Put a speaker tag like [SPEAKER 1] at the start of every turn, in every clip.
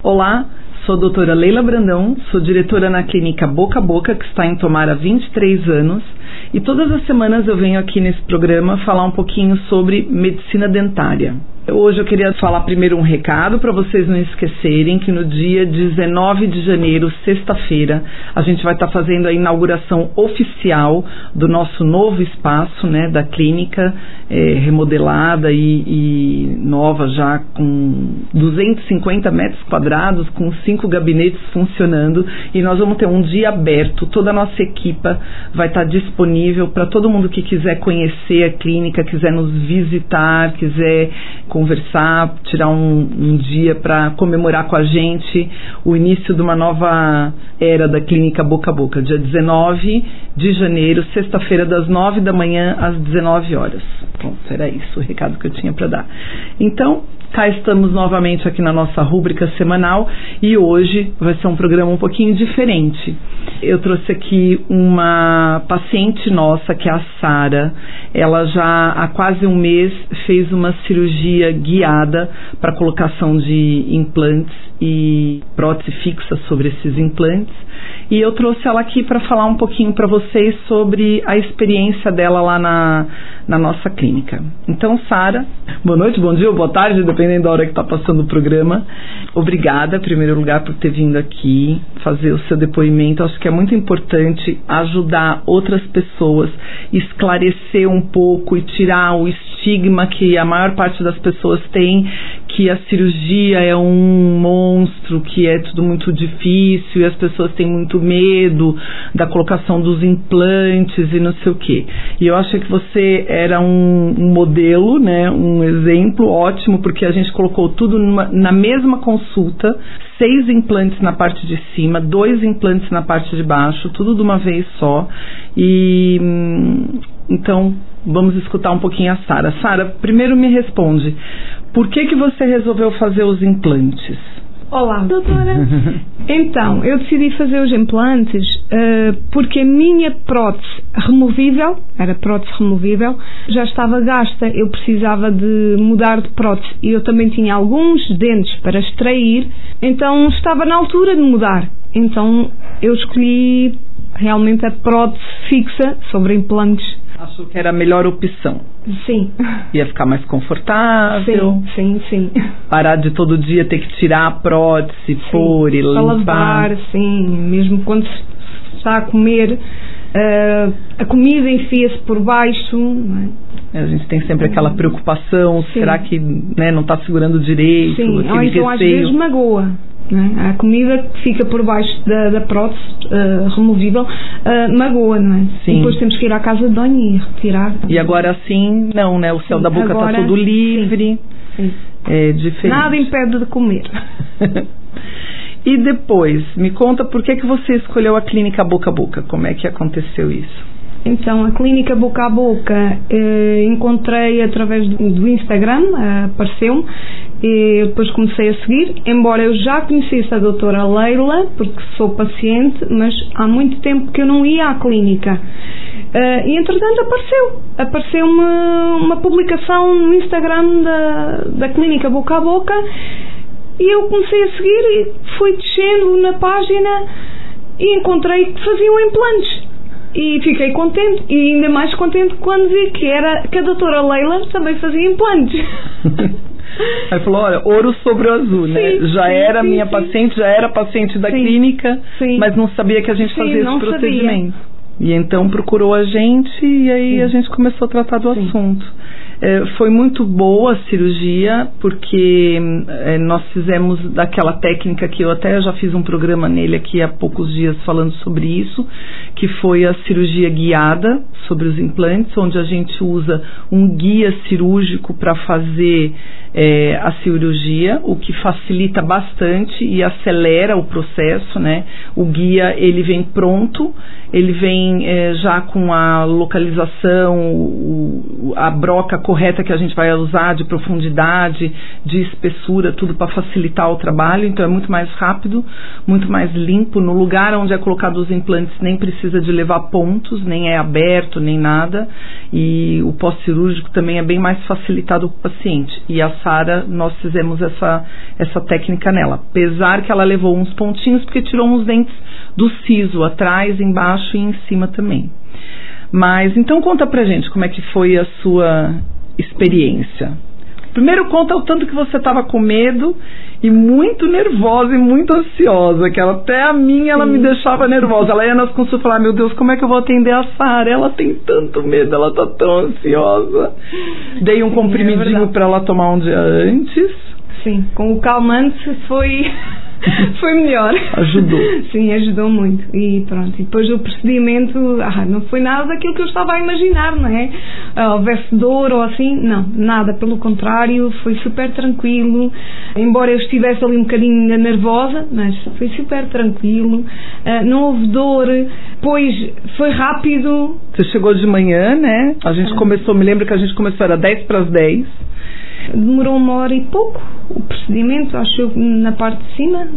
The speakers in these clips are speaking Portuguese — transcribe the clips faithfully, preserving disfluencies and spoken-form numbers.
[SPEAKER 1] Olá, sou a doutora Leila Brandão, sou diretora na clínica Boca a Boca, que está em Tomar há vinte e três anos, e todas as semanas eu venho aqui nesse programa falar um pouquinho sobre medicina dentária. Hoje eu queria falar primeiro um recado para vocês não esquecerem que no dia dezenove de janeiro, sexta-feira, a gente vai estar fazendo a inauguração oficial do nosso novo espaço, né, da clínica, é, remodelada e, e nova já, com duzentos e cinquenta metros quadrados, com cinco gabinetes funcionando, e nós vamos ter um dia aberto. Toda a nossa equipa vai estar disponível para todo mundo que quiser conhecer a clínica, quiser nos visitar, quiser conversar, tirar um, um dia para comemorar com a gente o início de uma nova era da clínica Boca a Boca, dia dezenove de janeiro, sexta-feira, das nove da manhã às dezenove horas. Pronto, era isso o recado que eu tinha para dar. Então, cá estamos novamente aqui na nossa rúbrica semanal e hoje vai ser um programa um pouquinho diferente. Eu trouxe aqui uma paciente nossa, que é a Sara. Ela já há quase um mês fez uma cirurgia guiada para colocação de implantes e prótese fixa sobre esses implantes. E eu trouxe ela aqui para falar um pouquinho para vocês sobre a experiência dela lá na, na nossa clínica. Então, Sara, boa noite, bom dia ou boa tarde, dependendo da hora que está passando o programa. Obrigada, em primeiro lugar, por ter vindo aqui fazer o seu depoimento. Acho que é muito importante ajudar outras pessoas, esclarecer um pouco e tirar o estigma que a maior parte das pessoas tem, que a cirurgia é um monstro, que é tudo muito difícil e as pessoas têm muito medo da colocação dos implantes e não sei o quê. E eu achei que você era um, um modelo, né, um exemplo ótimo, porque a gente colocou tudo numa, na mesma consulta, seis implantes na parte de cima, dois implantes na parte de baixo, tudo de uma vez só. E então vamos escutar um pouquinho a Sara. Sara, primeiro me responde, por que que você resolveu fazer os implantes?
[SPEAKER 2] Olá, doutora. Então, eu decidi fazer os implantes uh, porque a minha prótese removível, era prótese removível, já estava gasta. Eu precisava de mudar de prótese e eu também tinha alguns dentes para extrair, então estava na altura de mudar. Então eu escolhi realmente a prótese fixa sobre implantes.
[SPEAKER 1] Achou que era a melhor opção?
[SPEAKER 2] Sim.
[SPEAKER 1] Ia ficar mais confortável?
[SPEAKER 2] Sim, sim, sim.
[SPEAKER 1] Parar de todo dia ter que tirar a prótese, pôr e limpar?
[SPEAKER 2] Lavar, sim. Mesmo quando se está a comer, uh, a comida enfia-se por baixo, não é?
[SPEAKER 1] A gente tem sempre aquela preocupação, sim. Será que, né, não está segurando direito?
[SPEAKER 2] Sim, ou então
[SPEAKER 1] receio.
[SPEAKER 2] Às vezes magoa. Não é? A comida que fica por baixo da, da prótese uh, removível uh, magoa, não é?
[SPEAKER 1] Sim.
[SPEAKER 2] E depois temos que ir à casa de banho e retirar.
[SPEAKER 1] E agora assim, não, né? O céu
[SPEAKER 2] sim,
[SPEAKER 1] da boca está todo livre.
[SPEAKER 2] Sim. Sim.
[SPEAKER 1] É diferente.
[SPEAKER 2] Nada impede de comer.
[SPEAKER 1] E depois, me conta por que que você escolheu a clínica Boca a Boca? Como é que aconteceu isso?
[SPEAKER 2] Então, a clínica Boca a Boca eh, encontrei através do, do Instagram, eh, apareceu-me, e eu depois comecei a seguir, embora eu já conhecesse a doutora Leila, porque sou paciente, mas há muito tempo que eu não ia à clínica. Uh, e entretanto apareceu, apareceu-me uma publicação no Instagram da, da clínica Boca a Boca, e eu comecei a seguir e fui descendo na página e encontrei que faziam implantes. E fiquei contente, e ainda mais contente quando vi que, era, que a doutora Leila também fazia implantes.
[SPEAKER 1] Aí falou, olha, ouro sobre o azul, sim, né? Já sim, era sim, minha sim. paciente, já era paciente da sim, sim. clínica, mas não sabia que a gente sim, fazia esse procedimento. Sabia. E então procurou a gente e aí sim. a gente começou a tratar do sim. assunto. É, foi muito boa a cirurgia, porque é, nós fizemos daquela técnica que eu até já fiz um programa nele aqui há poucos dias falando sobre isso, que foi a cirurgia guiada sobre os implantes, onde a gente usa um guia cirúrgico para fazer é, a cirurgia, o que facilita bastante e acelera o processo, né? O guia, ele vem pronto, ele vem é, já com a localização, o, a broca correta que a gente vai usar, de profundidade, de espessura, tudo para facilitar o trabalho. Então é muito mais rápido, muito mais limpo. No lugar onde é colocado os implantes nem precisa de levar pontos, nem é aberto, nem nada. E o pós-cirúrgico também é bem mais facilitado para o paciente. E a Sara, nós fizemos essa, essa técnica nela. Apesar que ela levou uns pontinhos, porque tirou uns dentes do siso, atrás, embaixo e em cima também. Mas, então conta pra gente como é que foi a sua experiência. Primeiro conta o tanto que você estava com medo e muito nervosa e muito ansiosa, que ela, até a minha ela Sim. me deixava nervosa. Ela ia nas consultas e falava, meu Deus, como é que eu vou atender a Sara? Ela tem tanto medo, ela tá tão ansiosa. Dei um Sim, comprimidinho é para ela tomar um dia antes.
[SPEAKER 2] Sim, com o calmante foi... Foi melhor.
[SPEAKER 1] Ajudou.
[SPEAKER 2] Sim, ajudou muito. E pronto, e depois o procedimento, ah, não foi nada daquilo que eu estava a imaginar, não é? Ah, houvesse dor ou assim, não, nada, pelo contrário, foi super tranquilo. Embora eu estivesse ali um bocadinho nervosa, mas foi super tranquilo. Ah, não houve dor, pois foi rápido.
[SPEAKER 1] Você chegou de manhã, né? A gente ah. começou, me lembro que a gente começou, era dez para as dez.
[SPEAKER 2] Demorou uma hora e pouco o procedimento, acho eu, na parte de cima.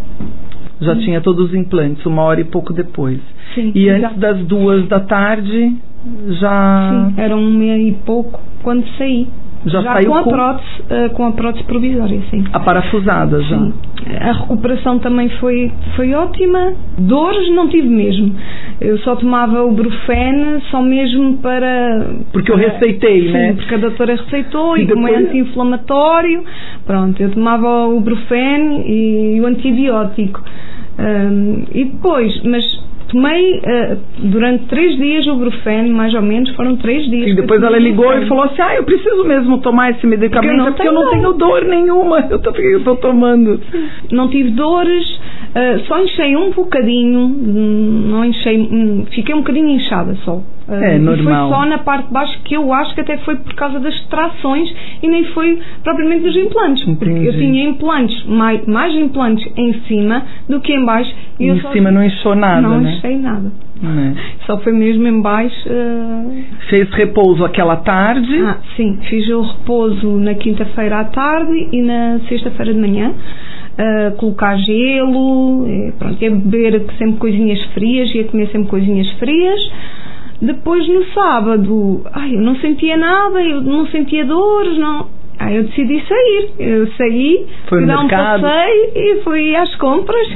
[SPEAKER 1] Já tinha todos os implantes, uma hora e pouco depois.
[SPEAKER 2] Sim,
[SPEAKER 1] e
[SPEAKER 2] exato.
[SPEAKER 1] Antes das duas da tarde, já...
[SPEAKER 2] Sim, era uma e pouco quando saí.
[SPEAKER 1] Já,
[SPEAKER 2] já
[SPEAKER 1] saiu
[SPEAKER 2] com a,
[SPEAKER 1] com...
[SPEAKER 2] prótese, uh, com a prótese provisória, sim.
[SPEAKER 1] A parafusada já.
[SPEAKER 2] Sim. A recuperação também foi, foi ótima. Dores não tive mesmo. Eu só tomava o Brufen só mesmo para...
[SPEAKER 1] Porque
[SPEAKER 2] para,
[SPEAKER 1] eu receitei,
[SPEAKER 2] sim,
[SPEAKER 1] né?
[SPEAKER 2] porque a doutora receitou e,
[SPEAKER 1] e
[SPEAKER 2] como
[SPEAKER 1] depois...
[SPEAKER 2] é anti-inflamatório, pronto, eu tomava o Brufen e o antibiótico. Um, e depois, mas... Tomei uh, durante três dias o Brufen, mais ou menos, foram três dias.
[SPEAKER 1] E depois ela ligou e falou assim, ah, eu preciso mesmo tomar esse medicamento, porque eu não, porque tenho, eu não tenho dor nenhuma, eu estou tomando.
[SPEAKER 2] Não tive dores, uh, só enchei um bocadinho, não enchei, fiquei um bocadinho inchada só. Uh,
[SPEAKER 1] é normal.
[SPEAKER 2] E foi só na parte de baixo, que eu acho que até foi por causa das trações e nem foi propriamente dos implantes.
[SPEAKER 1] Entendi.
[SPEAKER 2] Porque eu tinha implantes, mais, mais implantes em cima do que em baixo.
[SPEAKER 1] E em cima não inchou nada,
[SPEAKER 2] não
[SPEAKER 1] né?
[SPEAKER 2] Não enchei nada.
[SPEAKER 1] É.
[SPEAKER 2] Só foi mesmo em baixo. Uh...
[SPEAKER 1] Fez repouso aquela tarde?
[SPEAKER 2] Ah, sim, fiz o repouso na quinta-feira à tarde e na sexta-feira de manhã. Uh, colocar gelo, e, pronto, ia beber sempre coisinhas frias, ia comer sempre coisinhas frias. Depois no sábado, ai, eu não sentia nada, eu não sentia dores, não. Aí eu decidi sair. Eu saí,
[SPEAKER 1] foi
[SPEAKER 2] fui
[SPEAKER 1] no
[SPEAKER 2] dar um
[SPEAKER 1] mercado.
[SPEAKER 2] passeio e fui às compras.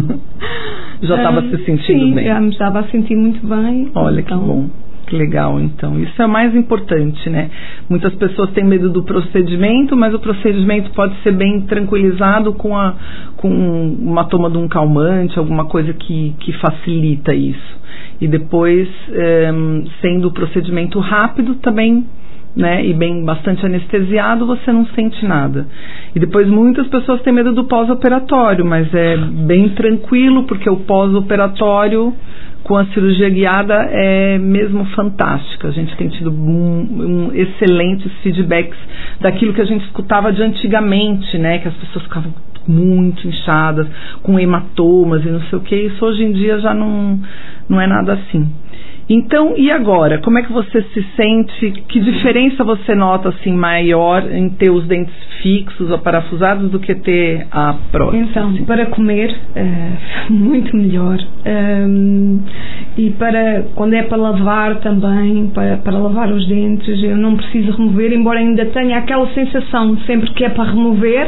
[SPEAKER 1] Já estava
[SPEAKER 2] uh,
[SPEAKER 1] se sentindo
[SPEAKER 2] sim,
[SPEAKER 1] bem?
[SPEAKER 2] Já me estava a sentir muito bem.
[SPEAKER 1] Olha
[SPEAKER 2] então...
[SPEAKER 1] que bom. Que legal, então. Isso é mais importante, né? Muitas pessoas têm medo do procedimento, mas o procedimento pode ser bem tranquilizado com, a, com uma toma de um calmante, alguma coisa que, que facilita isso. E depois, é, sendo o procedimento rápido, também, né, e bem bastante anestesiado, você não sente nada. E depois muitas pessoas têm medo do pós-operatório, mas é bem tranquilo, porque o pós-operatório com a cirurgia guiada é mesmo fantástica. A gente tem tido um, um excelentes feedbacks daquilo que a gente escutava de antigamente, né, que as pessoas ficavam muito inchadas, com hematomas e não sei o que. Isso hoje em dia já não, não é nada assim. Então, e agora? Como é que você se sente? Que diferença você nota assim maior em ter os dentes fixos ou parafusados do que ter a prótese?
[SPEAKER 2] Então,
[SPEAKER 1] assim?
[SPEAKER 2] para comer, é muito melhor. Um, e para, quando é para lavar também, para, para lavar os dentes, eu não preciso remover, embora ainda tenha aquela sensação sempre que é para remover.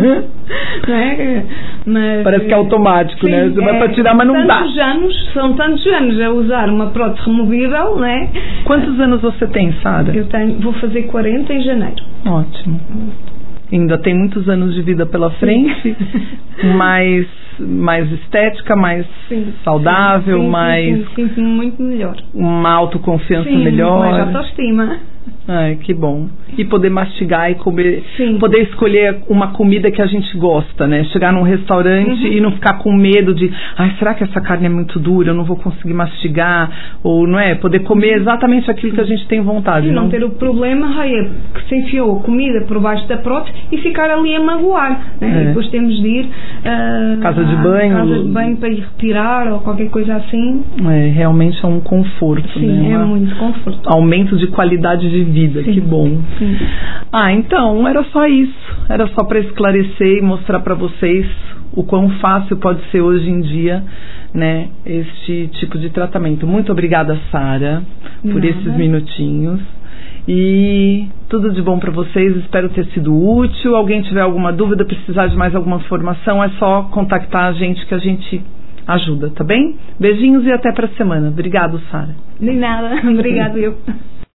[SPEAKER 2] Não é? Mas,
[SPEAKER 1] parece que é automático, sim, né? Você é, vai para tirar, mas não dá.
[SPEAKER 2] Anos, são tantos anos a usar uma prótese removível, não é?
[SPEAKER 1] Quantos anos você tem, Sara?
[SPEAKER 2] Eu tenho, vou fazer quarenta em janeiro.
[SPEAKER 1] Ótimo. Ainda tem muitos anos de vida pela frente, mais, mais estética, mais sim, saudável,
[SPEAKER 2] sim, sim,
[SPEAKER 1] mais...
[SPEAKER 2] Sim, sim, sim, muito melhor.
[SPEAKER 1] Uma autoconfiança
[SPEAKER 2] sim,
[SPEAKER 1] melhor.
[SPEAKER 2] Mais autoestima.
[SPEAKER 1] Ai, que bom. E poder mastigar e comer,
[SPEAKER 2] sim.
[SPEAKER 1] Poder escolher uma comida que a gente gosta, né? Chegar num restaurante uhum. e não ficar com medo de, ai, será que essa carne é muito dura, eu não vou conseguir mastigar, ou não é? Poder comer exatamente aquilo que a gente tem vontade.
[SPEAKER 2] E não,
[SPEAKER 1] não
[SPEAKER 2] ter o problema, ai, é que se enfiou comida por baixo da prótese e ficar ali a magoar, né? É. E depois temos de ir uh,
[SPEAKER 1] casa de banho,
[SPEAKER 2] casa de banho para ir retirar ou qualquer coisa assim.
[SPEAKER 1] É, realmente é um conforto,
[SPEAKER 2] sim,
[SPEAKER 1] né?
[SPEAKER 2] é
[SPEAKER 1] Uma,
[SPEAKER 2] muito conforto.
[SPEAKER 1] Aumento de qualidade de vida, sim, que bom.
[SPEAKER 2] Sim.
[SPEAKER 1] Ah, então, era só isso. Era só para esclarecer e mostrar para vocês o quão fácil pode ser hoje em dia, né, este tipo de tratamento. Muito obrigada, Sara, por esses minutinhos. E tudo de bom para vocês, espero ter sido útil. Alguém tiver alguma dúvida, precisar de mais alguma informação, é só contactar a gente que a gente ajuda, tá bem? Beijinhos e até para a semana. Obrigado, Sara.
[SPEAKER 2] De nada, obrigado eu.